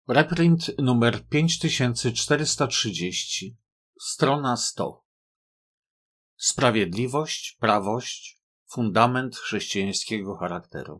Reprint numer 5430, strona 100. Sprawiedliwość, prawość, fundament chrześcijańskiego charakteru.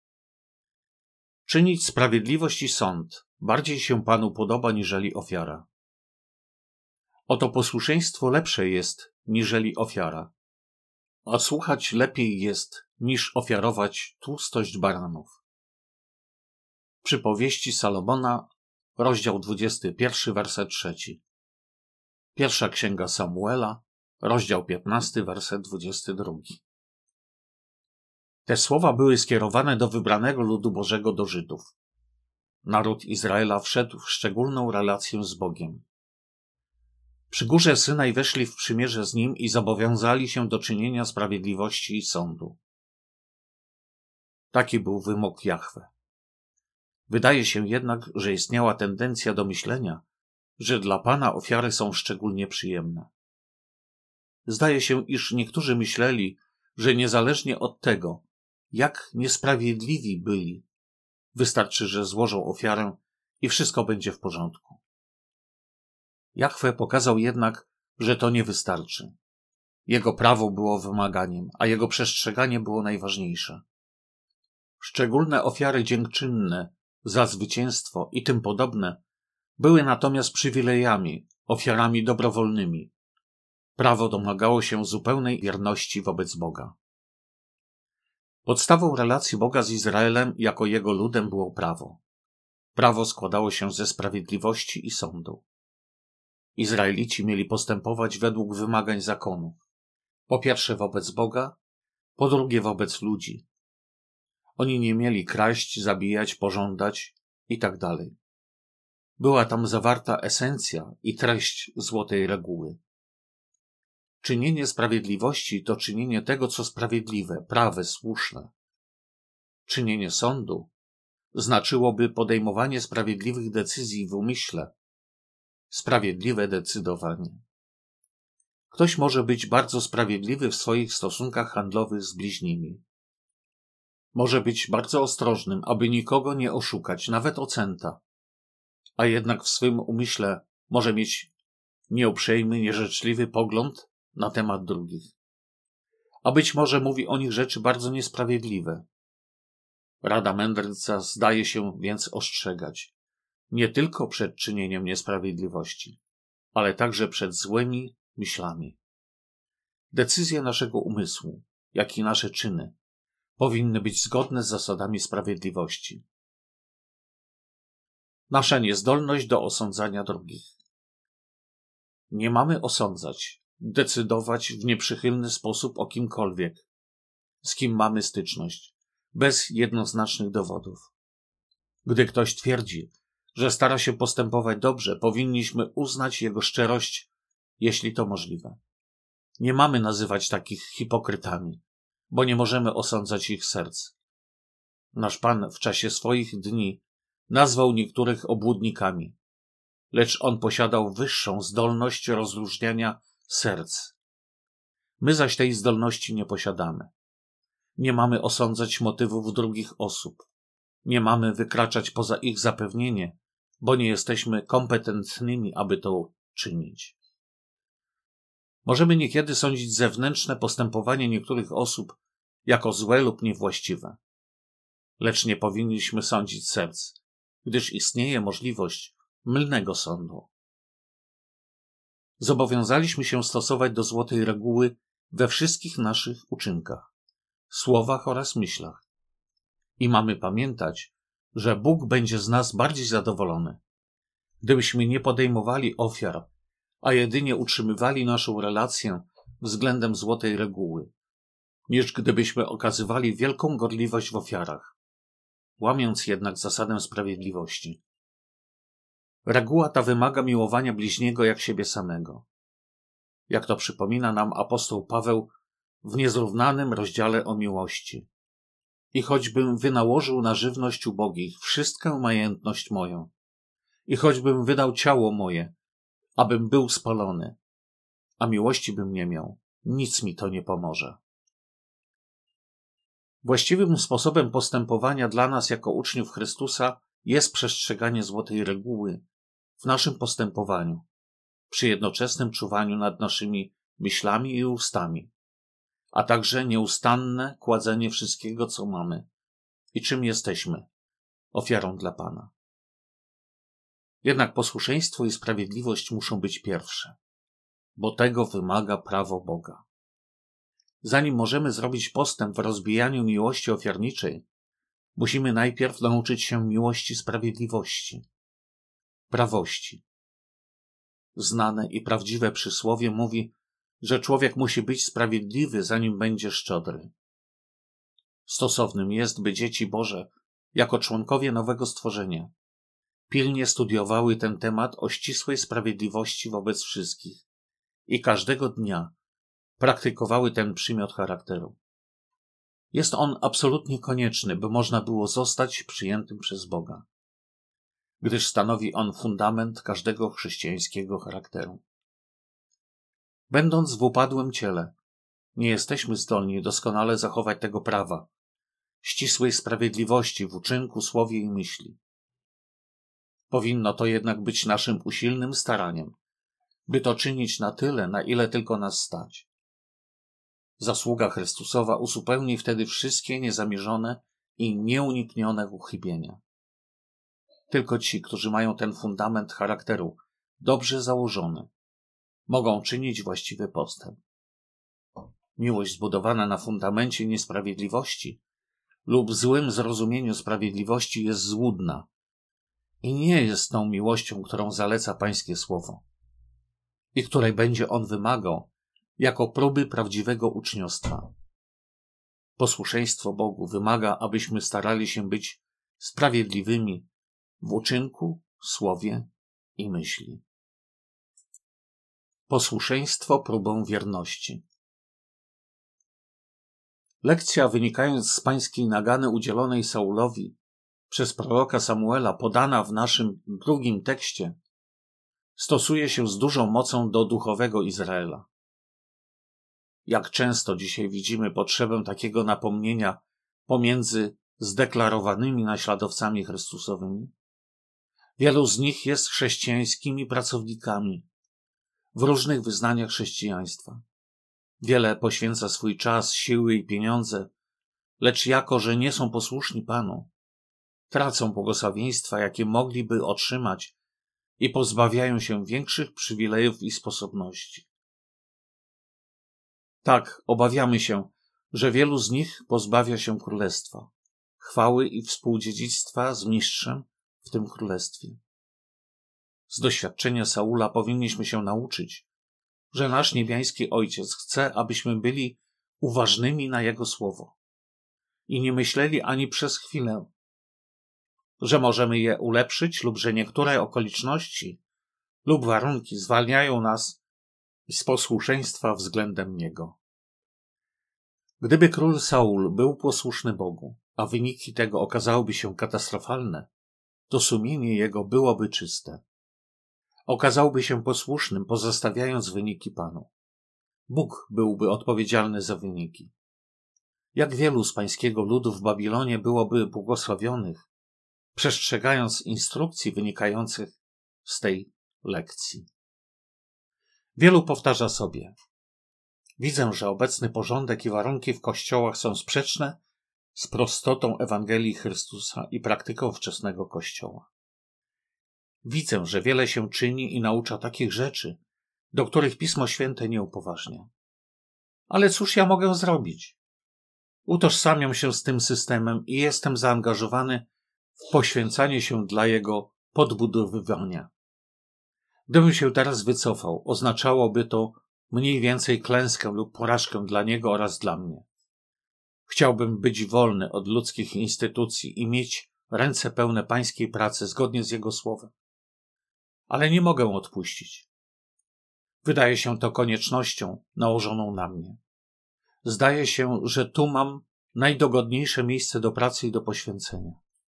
Czynić sprawiedliwość i sąd bardziej się Panu podoba niżeli ofiara. Oto posłuszeństwo lepsze jest niżeli ofiara, a słuchać lepiej jest niż ofiarować tłustość baranów. Przypowieści Salomona, rozdział 21, werset 3. Pierwsza księga Samuela, rozdział 15, werset 22. Te słowa były skierowane do wybranego ludu Bożego, do Żydów. Naród Izraela wszedł w szczególną relację z Bogiem. Przy górze Synaj weszli w przymierze z Nim i zobowiązali się do czynienia sprawiedliwości i sądu. Taki był wymóg Jahwe. Wydaje się jednak, że istniała tendencja do myślenia, że dla Pana ofiary są szczególnie przyjemne. Zdaje się, iż niektórzy myśleli, że niezależnie od tego, jak niesprawiedliwi byli, wystarczy, że złożą ofiarę i wszystko będzie w porządku. Jahwe pokazał jednak, że to nie wystarczy. Jego prawo było wymaganiem, a jego przestrzeganie było najważniejsze. Szczególne ofiary dziękczynne za zwycięstwo i tym podobne były natomiast przywilejami, ofiarami dobrowolnymi. Prawo domagało się zupełnej wierności wobec Boga. Podstawą relacji Boga z Izraelem jako jego ludem było prawo. Prawo składało się ze sprawiedliwości i sądu. Izraelici mieli postępować według wymagań zakonu. Po pierwsze wobec Boga, po drugie wobec ludzi. Oni nie mieli kraść, zabijać, pożądać itd. Była tam zawarta esencja i treść złotej reguły. Czynienie sprawiedliwości to czynienie tego, co sprawiedliwe, prawe, słuszne. Czynienie sądu znaczyłoby podejmowanie sprawiedliwych decyzji w umyśle, sprawiedliwe decydowanie. Ktoś może być bardzo sprawiedliwy w swoich stosunkach handlowych z bliźnimi. Może być bardzo ostrożnym, aby nikogo nie oszukać, nawet o centa, a jednak w swym umyśle może mieć nieuprzejmy, nieżyczliwy pogląd na temat drugich. A być może mówi o nich rzeczy bardzo niesprawiedliwe. Rada mędrca zdaje się więc ostrzegać nie tylko przed czynieniem niesprawiedliwości, ale także przed złymi myślami. Decyzje naszego umysłu, jak i nasze czyny powinny być zgodne z zasadami sprawiedliwości. Nasza niezdolność do osądzania drugich. Nie mamy osądzać, decydować w nieprzychylny sposób o kimkolwiek, z kim mamy styczność, bez jednoznacznych dowodów. Gdy ktoś twierdzi, że stara się postępować dobrze, powinniśmy uznać jego szczerość, jeśli to możliwe. Nie mamy nazywać takich hipokrytami, bo nie możemy osądzać ich serc. Nasz Pan w czasie swoich dni nazwał niektórych obłudnikami, lecz On posiadał wyższą zdolność rozróżniania serc. My zaś tej zdolności nie posiadamy. Nie mamy osądzać motywów drugich osób. Nie mamy wykraczać poza ich zapewnienie, bo nie jesteśmy kompetentnymi, aby to czynić. Możemy niekiedy sądzić zewnętrzne postępowanie niektórych osób jako złe lub niewłaściwe. Lecz nie powinniśmy sądzić serc, gdyż istnieje możliwość mylnego sądu. Zobowiązaliśmy się stosować do złotej reguły we wszystkich naszych uczynkach, słowach oraz myślach. I mamy pamiętać, że Bóg będzie z nas bardziej zadowolony, gdybyśmy nie podejmowali ofiar, a jedynie utrzymywali naszą relację względem złotej reguły, niż gdybyśmy okazywali wielką gorliwość w ofiarach, łamiąc jednak zasadę sprawiedliwości. Reguła ta wymaga miłowania bliźniego jak siebie samego. Jak to przypomina nam apostoł Paweł w niezrównanym rozdziale o miłości. I choćbym wynałożył na żywność ubogich wszystkę majętność moją, i choćbym wydał ciało moje, abym był spalony, a miłości bym nie miał, nic mi to nie pomoże. Właściwym sposobem postępowania dla nas jako uczniów Chrystusa jest przestrzeganie złotej reguły w naszym postępowaniu, przy jednoczesnym czuwaniu nad naszymi myślami i ustami, a także nieustanne kładzenie wszystkiego, co mamy i czym jesteśmy, ofiarą dla Pana. Jednak posłuszeństwo i sprawiedliwość muszą być pierwsze, bo tego wymaga prawo Boga. Zanim możemy zrobić postęp w rozbijaniu miłości ofiarniczej, musimy najpierw nauczyć się miłości sprawiedliwości, prawości. Znane i prawdziwe przysłowie mówi, że człowiek musi być sprawiedliwy, zanim będzie szczodry. Stosownym jest, by dzieci Boże, jako członkowie nowego stworzenia, pilnie studiowały ten temat o ścisłej sprawiedliwości wobec wszystkich i każdego dnia praktykowały ten przymiot charakteru. Jest on absolutnie konieczny, by można było zostać przyjętym przez Boga, gdyż stanowi on fundament każdego chrześcijańskiego charakteru. Będąc w upadłym ciele, nie jesteśmy zdolni doskonale zachować tego prawa, ścisłej sprawiedliwości w uczynku, słowie i myśli. Powinno to jednak być naszym usilnym staraniem, by to czynić na tyle, na ile tylko nas stać. Zasługa Chrystusowa uzupełni wtedy wszystkie niezamierzone i nieuniknione uchybienia. Tylko ci, którzy mają ten fundament charakteru dobrze założony, mogą czynić właściwy postęp. Miłość zbudowana na fundamencie niesprawiedliwości lub złym zrozumieniu sprawiedliwości jest złudna i nie jest tą miłością, którą zaleca Pańskie Słowo i której będzie On wymagał jako próby prawdziwego uczniostwa. Posłuszeństwo Bogu wymaga, abyśmy starali się być sprawiedliwymi w uczynku, słowie i myśli. Posłuszeństwo próbą wierności. Lekcja wynikając z pańskiej nagany udzielonej Saulowi przez proroka Samuela, podana w naszym drugim tekście, stosuje się z dużą mocą do duchowego Izraela. Jak często dzisiaj widzimy potrzebę takiego napomnienia pomiędzy zdeklarowanymi naśladowcami Chrystusowymi? Wielu z nich jest chrześcijańskimi pracownikami w różnych wyznaniach chrześcijaństwa. Wiele poświęca swój czas, siły i pieniądze, lecz jako, że nie są posłuszni Panu, tracą błogosławieństwa, jakie mogliby otrzymać i pozbawiają się większych przywilejów i sposobności. Tak, obawiamy się, że wielu z nich pozbawia się królestwa, chwały i współdziedzictwa z mistrzem w tym królestwie. Z doświadczenia Saula powinniśmy się nauczyć, że nasz niebiański Ojciec chce, abyśmy byli uważnymi na Jego słowo i nie myśleli ani przez chwilę, że możemy je ulepszyć lub że niektóre okoliczności lub warunki zwalniają nas z posłuszeństwa względem Niego. Gdyby król Saul był posłuszny Bogu, a wyniki tego okazałyby się katastrofalne, to sumienie jego byłoby czyste. Okazałby się posłusznym, pozostawiając wyniki Panu. Bóg byłby odpowiedzialny za wyniki. Jak wielu z pańskiego ludu w Babilonie byłoby błogosławionych, przestrzegając instrukcji wynikających z tej lekcji. Wielu powtarza sobie: widzę, że obecny porządek i warunki w kościołach są sprzeczne z prostotą Ewangelii Chrystusa i praktyką wczesnego Kościoła. Widzę, że wiele się czyni i naucza takich rzeczy, do których Pismo Święte nie upoważnia. Ale cóż ja mogę zrobić? Utożsamiam się z tym systemem i jestem zaangażowany w poświęcanie się dla jego podbudowywania. Gdybym się teraz wycofał, oznaczałoby to mniej więcej klęskę lub porażkę dla niego oraz dla mnie. Chciałbym być wolny od ludzkich instytucji i mieć ręce pełne pańskiej pracy zgodnie z jego słowem. Ale nie mogę odpuścić. Wydaje się to koniecznością nałożoną na mnie. Zdaje się, że tu mam najdogodniejsze miejsce do pracy i do poświęcenia.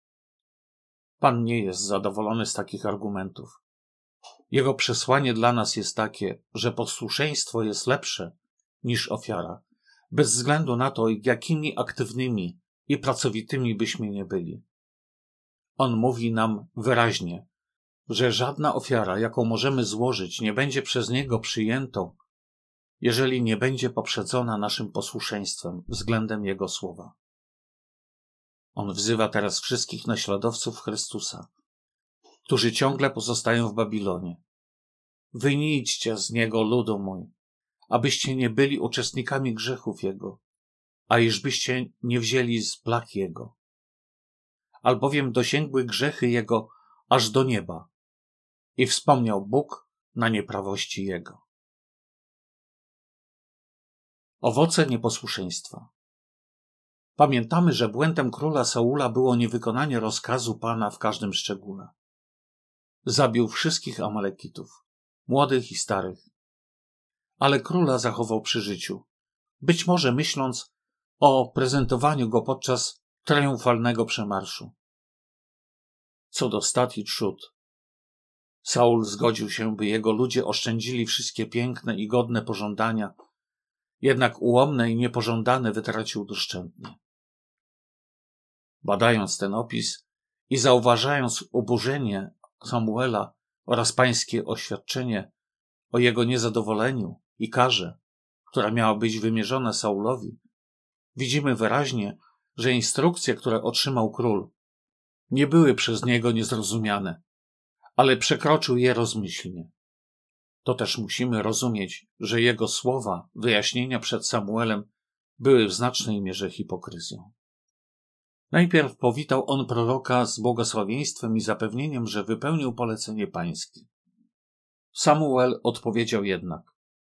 Pan nie jest zadowolony z takich argumentów. Jego przesłanie dla nas jest takie, że posłuszeństwo jest lepsze niż ofiara, bez względu na to, jakimi aktywnymi i pracowitymi byśmy nie byli. On mówi nam wyraźnie, że żadna ofiara, jaką możemy złożyć, nie będzie przez Niego przyjętą, jeżeli nie będzie poprzedzona naszym posłuszeństwem względem Jego słowa. On wzywa teraz wszystkich naśladowców Chrystusa, którzy ciągle pozostają w Babilonie. Wyjdźcie z niego, ludu mój, abyście nie byli uczestnikami grzechów Jego, a iżbyście nie wzięli z plag Jego. Albowiem dosięgły grzechy Jego aż do nieba i wspomniał Bóg na nieprawości Jego. Owoce nieposłuszeństwa. Pamiętamy, że błędem króla Saula było niewykonanie rozkazu Pana w każdym szczególe. Zabił wszystkich Amalekitów, młodych i starych. Ale króla zachował przy życiu, być może myśląc o prezentowaniu go podczas triumfalnego przemarszu. Co do stat i trzód, Saul zgodził się, by jego ludzie oszczędzili wszystkie piękne i godne pożądania, jednak ułomne i niepożądane wytracił doszczętnie. Badając ten opis i zauważając oburzenie Samuela oraz pańskie oświadczenie o jego niezadowoleniu i karze, która miała być wymierzona Saulowi, widzimy wyraźnie, że instrukcje, które otrzymał król, nie były przez niego niezrozumiane, ale przekroczył je rozmyślnie. To też musimy rozumieć, że jego słowa, wyjaśnienia przed Samuelem były w znacznej mierze hipokryzją. Najpierw powitał on proroka z błogosławieństwem i zapewnieniem, że wypełnił polecenie pańskie. Samuel odpowiedział jednak: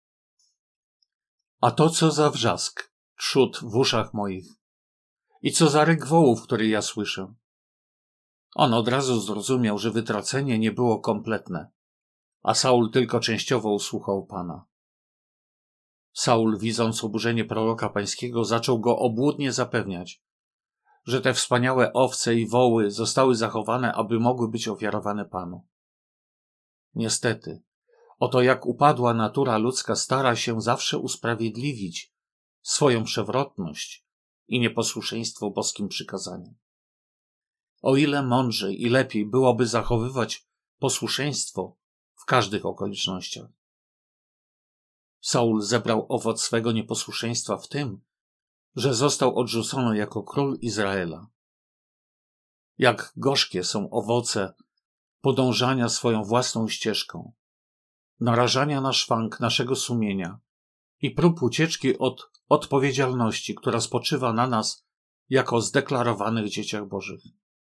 a to co za wrzask, trzód w uszach moich i co za ryk wołów, który ja słyszę. On od razu zrozumiał, że wytracenie nie było kompletne, a Saul tylko częściowo usłuchał Pana. Saul, widząc oburzenie proroka pańskiego, zaczął go obłudnie zapewniać, że te wspaniałe owce i woły zostały zachowane, aby mogły być ofiarowane Panu. Niestety, oto jak upadła natura ludzka stara się zawsze usprawiedliwić swoją przewrotność i nieposłuszeństwo boskim przykazaniom. O ile mądrzej i lepiej byłoby zachowywać posłuszeństwo w każdych okolicznościach. Saul zebrał owoc swego nieposłuszeństwa w tym, że został odrzucony jako król Izraela. Jak gorzkie są owoce podążania swoją własną ścieżką, narażania na szwank naszego sumienia i prób ucieczki od odpowiedzialności, która spoczywa na nas jako zdeklarowanych dzieciach Bożych.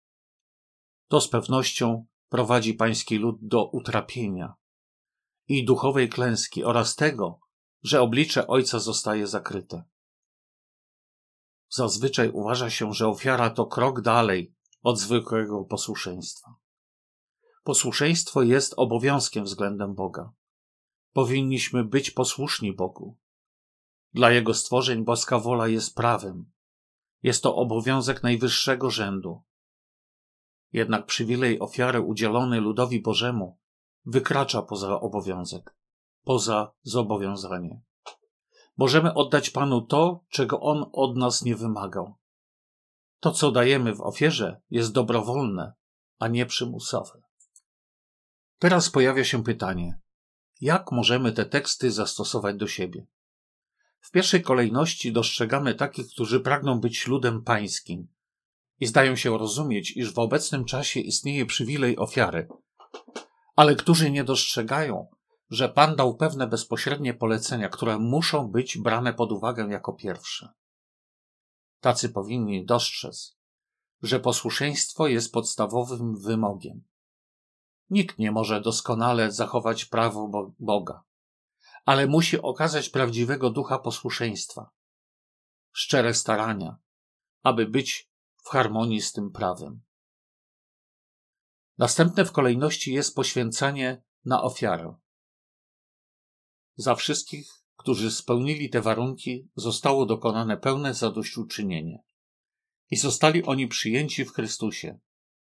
To z pewnością prowadzi pański lud do utrapienia i duchowej klęski oraz tego, że oblicze Ojca zostaje zakryte. Zazwyczaj uważa się, że ofiara to krok dalej od zwykłego posłuszeństwa. Posłuszeństwo jest obowiązkiem względem Boga. Powinniśmy być posłuszni Bogu. Dla Jego stworzeń boska wola jest prawem. Jest to obowiązek najwyższego rzędu. Jednak przywilej ofiary udzielony ludowi Bożemu wykracza poza obowiązek, poza zobowiązanie. Możemy oddać Panu to, czego On od nas nie wymagał. To, co dajemy w ofierze, jest dobrowolne, a nie przymusowe. Teraz pojawia się pytanie, jak możemy te teksty zastosować do siebie? W pierwszej kolejności dostrzegamy takich, którzy pragną być ludem pańskim i zdają się rozumieć, iż w obecnym czasie istnieje przywilej ofiary, ale którzy nie dostrzegają, że Pan dał pewne bezpośrednie polecenia, które muszą być brane pod uwagę jako pierwsze. Tacy powinni dostrzec, że posłuszeństwo jest podstawowym wymogiem. Nikt nie może doskonale zachować prawo Boga, ale musi okazać prawdziwego ducha posłuszeństwa, szczere starania, aby być w harmonii z tym prawem. Następne w kolejności jest poświęcanie na ofiarę. Za wszystkich, którzy spełnili te warunki, zostało dokonane pełne zadośćuczynienie i zostali oni przyjęci w Chrystusie.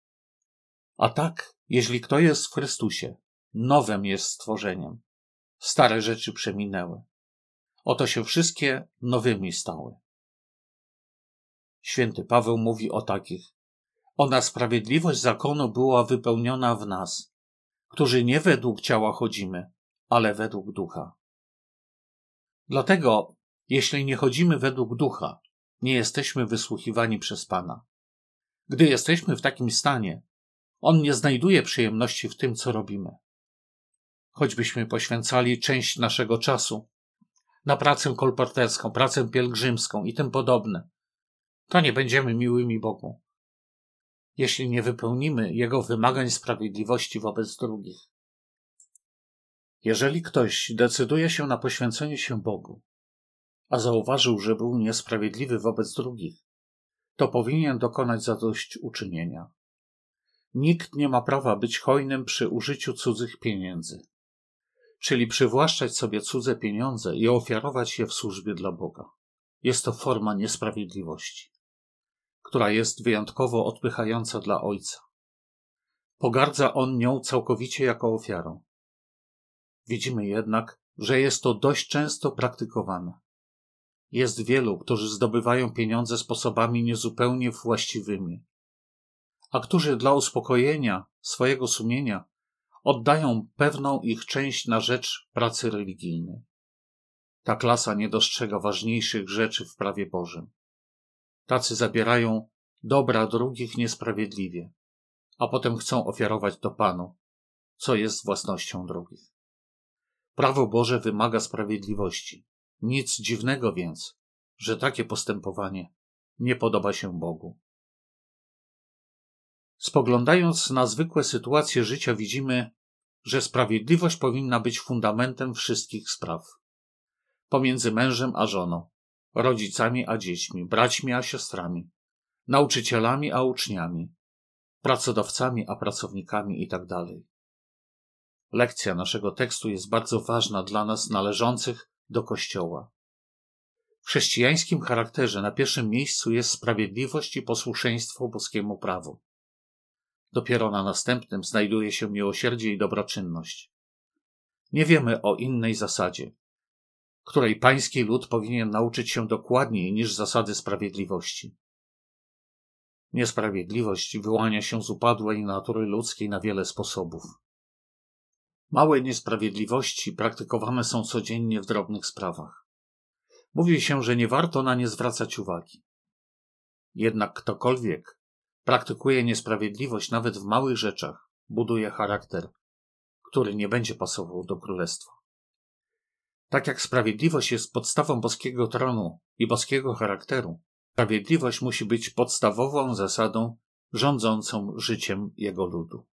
A tak, jeśli kto jest w Chrystusie, nowym jest stworzeniem. Stare rzeczy przeminęły. Oto się wszystkie nowymi stały. Święty Paweł mówi o takich: Ona sprawiedliwość zakonu była wypełniona w nas, którzy nie według ciała chodzimy, ale według ducha. Dlatego, jeśli nie chodzimy według ducha, nie jesteśmy wysłuchiwani przez Pana. Gdy jesteśmy w takim stanie, On nie znajduje przyjemności w tym, co robimy. Choćbyśmy poświęcali część naszego czasu na pracę kolporterską, pracę pielgrzymską i tym podobne, to nie będziemy miłymi Bogu, jeśli nie wypełnimy Jego wymagań sprawiedliwości wobec drugich. Jeżeli ktoś decyduje się na poświęcenie się Bogu, a zauważył, że był niesprawiedliwy wobec drugich, to powinien dokonać zadośćuczynienia. Nikt nie ma prawa być hojnym przy użyciu cudzych pieniędzy, czyli przywłaszczać sobie cudze pieniądze i ofiarować je w służbie dla Boga. Jest to forma niesprawiedliwości, która jest wyjątkowo odpychająca dla Ojca. Pogardza On nią całkowicie jako ofiarą. Widzimy jednak, że jest to dość często praktykowane. Jest wielu, którzy zdobywają pieniądze sposobami niezupełnie właściwymi, a którzy dla uspokojenia swojego sumienia oddają pewną ich część na rzecz pracy religijnej. Ta klasa nie dostrzega ważniejszych rzeczy w prawie Bożym. Tacy zabierają dobra drugich niesprawiedliwie, a potem chcą ofiarować to Panu, co jest własnością drugich. Prawo Boże wymaga sprawiedliwości. Nic dziwnego więc, że takie postępowanie nie podoba się Bogu. Spoglądając na zwykłe sytuacje życia, widzimy, że sprawiedliwość powinna być fundamentem wszystkich spraw. Pomiędzy mężem a żoną, rodzicami a dziećmi, braćmi a siostrami, nauczycielami a uczniami, pracodawcami a pracownikami itd. Lekcja naszego tekstu jest bardzo ważna dla nas należących do Kościoła. W chrześcijańskim charakterze na pierwszym miejscu jest sprawiedliwość i posłuszeństwo boskiemu prawu. Dopiero na następnym znajduje się miłosierdzie i dobroczynność. Nie wiemy o innej zasadzie, której pański lud powinien nauczyć się dokładniej niż zasady sprawiedliwości. Niesprawiedliwość wyłania się z upadłej natury ludzkiej na wiele sposobów. Małe niesprawiedliwości praktykowane są codziennie w drobnych sprawach. Mówi się, że nie warto na nie zwracać uwagi. Jednak ktokolwiek praktykuje niesprawiedliwość nawet w małych rzeczach, buduje charakter, który nie będzie pasował do królestwa. Tak jak sprawiedliwość jest podstawą boskiego tronu i boskiego charakteru, sprawiedliwość musi być podstawową zasadą rządzącą życiem Jego ludu.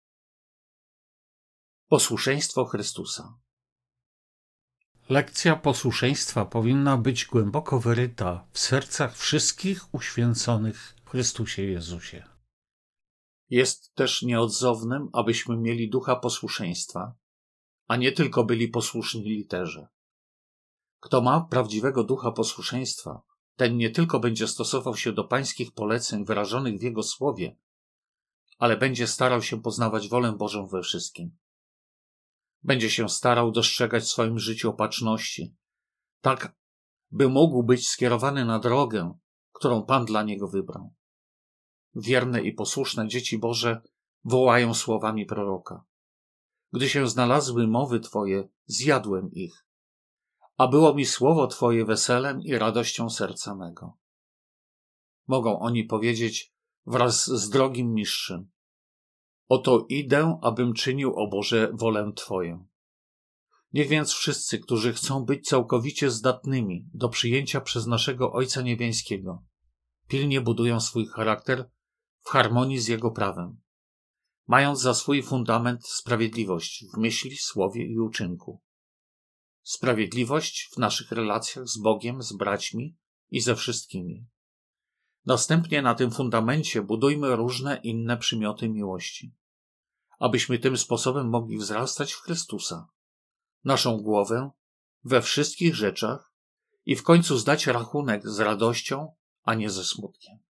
Posłuszeństwo Chrystusa. Lekcja posłuszeństwa powinna być głęboko wyryta w sercach wszystkich uświęconych w Chrystusie Jezusie. Jest też nieodzownym, abyśmy mieli ducha posłuszeństwa, a nie tylko byli posłuszni literze. Kto ma prawdziwego ducha posłuszeństwa, ten nie tylko będzie stosował się do pańskich poleceń wyrażonych w Jego słowie, ale będzie starał się poznawać wolę Bożą we wszystkim. Będzie się starał dostrzegać w swoim życiu opatrzności, tak by mógł być skierowany na drogę, którą Pan dla niego wybrał. Wierne i posłuszne dzieci Boże wołają słowami proroka. Gdy się znalazły mowy Twoje, zjadłem ich, a było mi słowo Twoje weselem i radością serca mego. Mogą oni powiedzieć wraz z drogim mistrzem: oto idę, abym czynił, o Boże, wolę Twoją. Niech więc wszyscy, którzy chcą być całkowicie zdatnymi do przyjęcia przez naszego Ojca Niebiańskiego, pilnie budują swój charakter w harmonii z Jego prawem, mając za swój fundament sprawiedliwość w myśli, słowie i uczynku. Sprawiedliwość w naszych relacjach z Bogiem, z braćmi i ze wszystkimi. Następnie na tym fundamencie budujmy różne inne przymioty miłości, abyśmy tym sposobem mogli wzrastać w Chrystusa, naszą głowę, we wszystkich rzeczach i w końcu zdać rachunek z radością, a nie ze smutkiem.